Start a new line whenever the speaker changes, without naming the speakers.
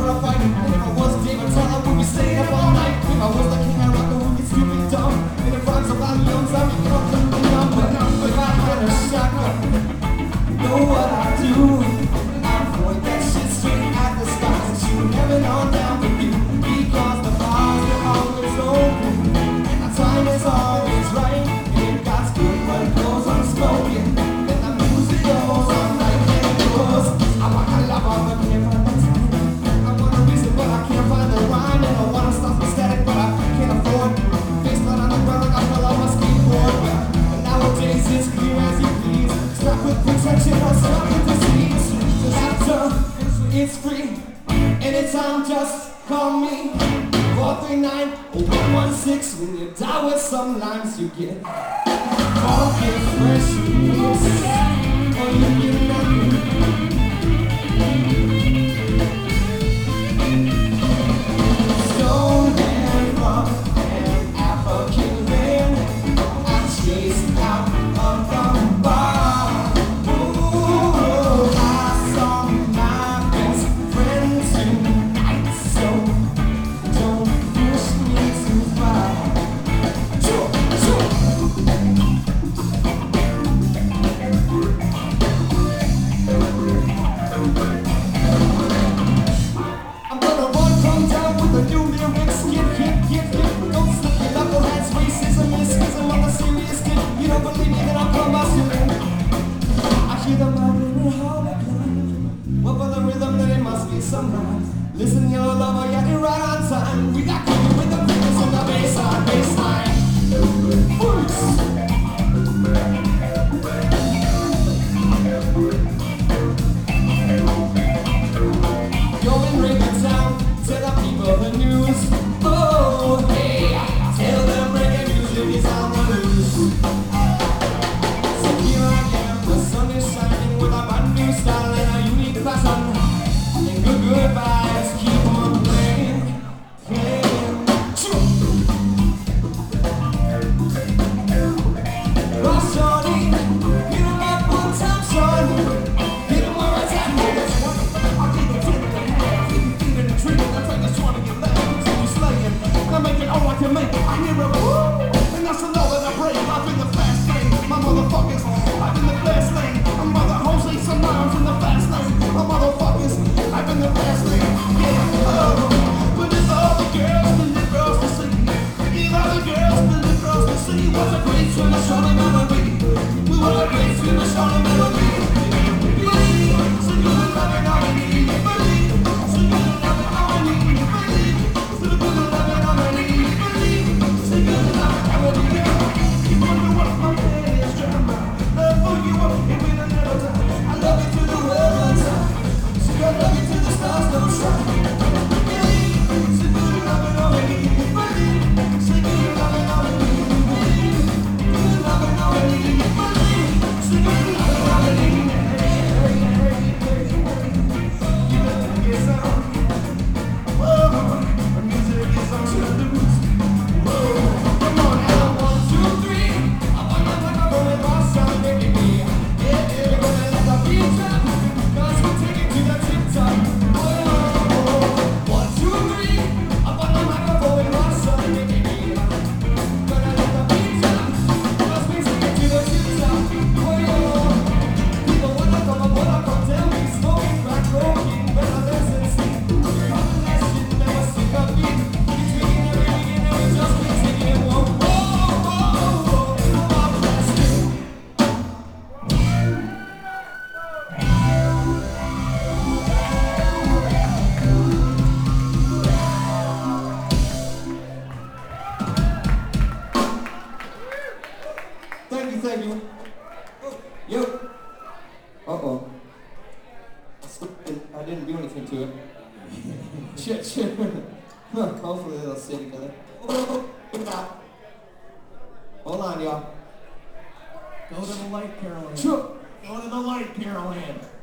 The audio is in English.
for a fight. And if I was David Tyler, would be staying up all night. If I was the king, I'd rock the would get stupid dumb. And if rhymes about young, I'm making up the number. If I had a shotgun, know what I do? I'd point that shit straight at the sky and shoot heaven on down for you. Because the bars are always open, and the time is always right. And if God's good, but it goes unspoken, then the music goes on like it goes. I want a lover, but can't find the time. I want a reason, but I can't find the rhyme. And I want to stop the static, but I can't afford. Face flat on the ground like I fell off my skateboard. But nowadays it's clear as you please. Stop with protection or stop with disease. After it's free, anytime just call me. 439-116. When you die with some lines, you get funky fresh juice, or you get nothing. Stone and rock and African land, I chased out of the bar. Ooh, I saw my best friend tonight, so don't push me too far. Sure, sure. I'm gonna run, come down with a new lyrics. Get, don't slip your knuckleheads. Racism is schism on the serious tip. You don't believe me, then I'll come out soon. I hear the mountain and hologram. Well, for the rhythm, then it must be some rhyme. Listen, your lover, got it right on time. We got cooking with the fingers on the baseline. Boots. You're in Raven Town, tell the people the news. Oh, hey, tell them reggae music is on the loose. So here I am, the sun is shining with a brand new style and a unique passion. And good vibes keep on playing. Oh, shorty, hit 'em up one time, shorty. Hit 'em where it's at, I'll give you 10 and a half. If you feed in the tree, I'll take this 20 and laugh. So you slaying, I make it all I can make it. I hear a woo, and that's to know that I'm brave. I've been the fast lane, my motherfuckers. I've been the fast lane. I'm Mother Jose, some rhymes in the fast lane. My motherfuckers, I've been the fast lane. Yeah, but it's all the girls, the girls to see. It's all the girls, the girls to see. What's a great tune, a short melody. We want a great tune, a short melody. Believe, so you love it, all I need. Believe, so you love it, all I need. Believe, so you love it, all I need. Believe, so you love it, all I need. You wonder what my pain is, drama. Love for you, if we don't never die. I love you to the world, so I love you to the stars don't shine. Believe, so you love it, all I need. Believe, so you love it, all I need. Believe, you love it, all I need. Believe, so you love it, all I need. You better get some. Whoa, the music is on to the roots. Whoa, come on now, 1, 2, 3. I wanna talk about my son, baby. Yeah, we're gonna let the beat drop, 'cause we take it to the tip top. Whoa, 1, 2, 3. I wanna talk about my son, baby. Gonna let the beat drop, 'cause we take it to the tip top. Whoa, people wanna come tell me, smoking crack cocaine, better listen, see. Talking that shit, never stick a beat. It's making everything and we just keep singing. Whoa, I'm blasting. Thank you. Yo. Uh-oh. I didn't do anything to it. Shit. Huh, hopefully they'll stay together. Hold on, y'all.
Go to the light, Carol Ann.
Sure.
Go to the light, Carol Ann.